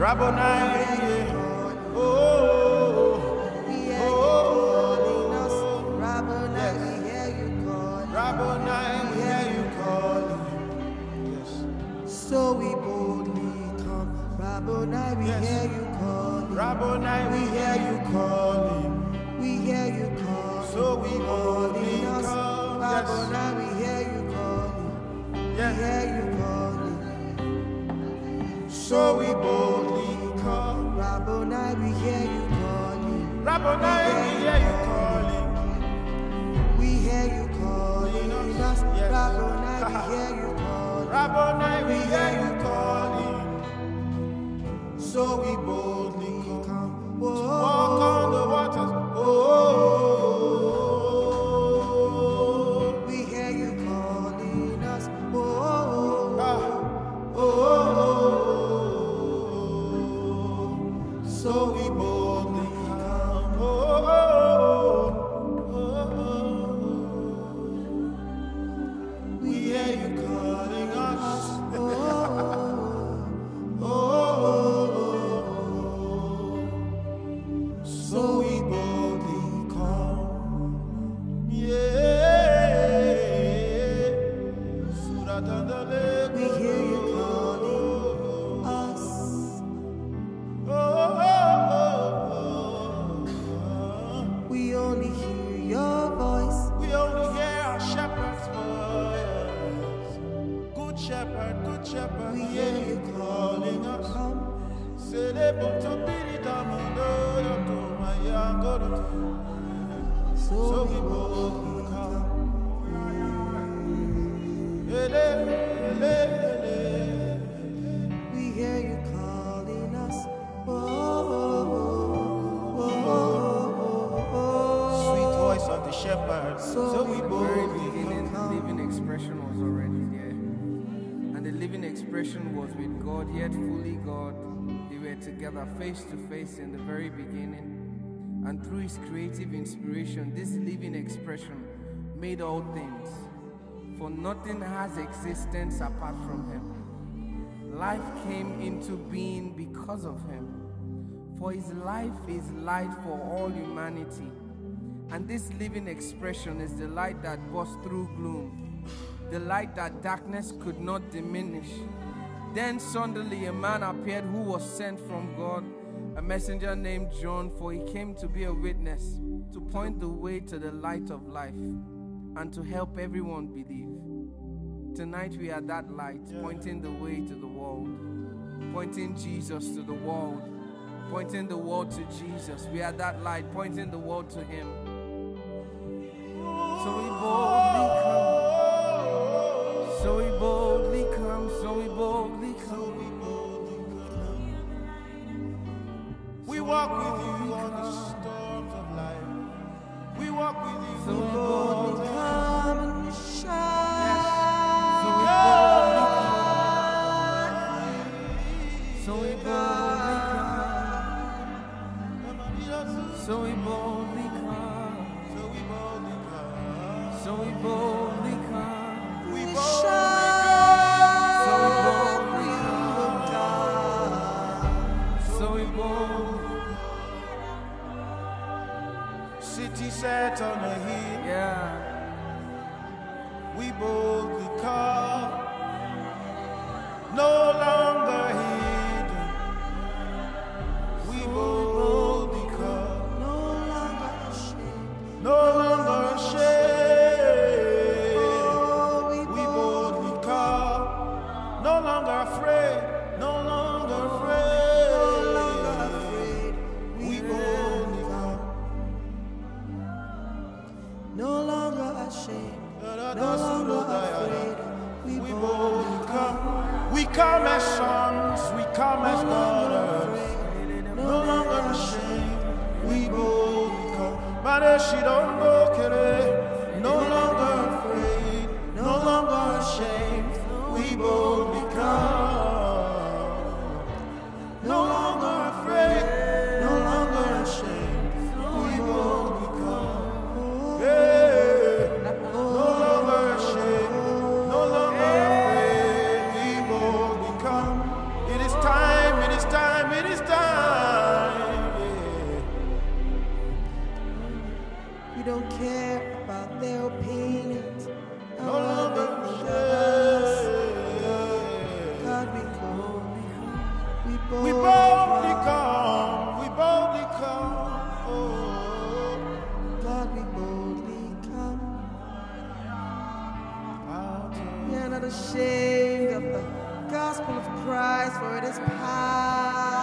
Rabboni, so we boldly come. Rabboni, we hear you calling. Rabboni, we hear you calling. We hear you calling. So we boldly come. Rabboni, we hear you calling. Yes. We hear you calling. So we boldly come. Rabboni, we hear you calling. Rabboni, we hear you calling. We hear you calling us. Yes. Rabboni, we hear you calling. Rabboni, we hear you calling. So we boldly come to walk on the waters. We hear you calling us. So we boldly come. We hear you calling us. So we boldly come. Yeah. We hear you calling us. We only hear your voice. We only hear our shepherd's voice. Good shepherd, we hear you calling us. So we boldly come. We hear you calling us. Sweet voice of the shepherd. So we Very boldly beginning, the come. living expression was already there. And the living expression was with God, yet fully God. They were together face to face in the very beginning. And through his creative inspiration, this living expression made all things. For nothing has existence apart from him. Life came into being because of him. For his life is light for all humanity. And this living expression is the light that burst through gloom, the light that darkness could not diminish. Then suddenly a man appeared who was sent from God, a messenger named John, for he came to be a witness, to point the way to the light of life, and to help everyone believe. Tonight we are that light, pointing the way to the world, pointing Jesus to the world, pointing the world to Jesus. We are that light, pointing the world to him. So we boldly come. So we boldly come. So we boldly come. We walk with you on the storms of life. We walk with you. So we boldly Come and we shine. So we boldly come. So we boldly come. So we boldly come. So we boldly come. So we boldly come. We We boldly shine. So we boldly God. So we boldly. city set on a hill. Yeah. We boldly come. No longer hidden. We boldly come. No longer ashamed. No longer ashamed. Oh, We boldly come. No longer afraid. No longer afraid. no longer afraid. We boldly come. No longer ashamed. No longer afraid. We boldly come. We come as sons. We come as daughters. No longer ashamed. We boldly come. Maneshi don't go kere. No longer afraid. No longer ashamed. We boldly come. No longer afraid. No longer ashamed. We boldly come. Yeah. No longer ashamed. No longer afraid. We boldly come. It is time. It is time. It ashamed of the gospel of Christ, for it is power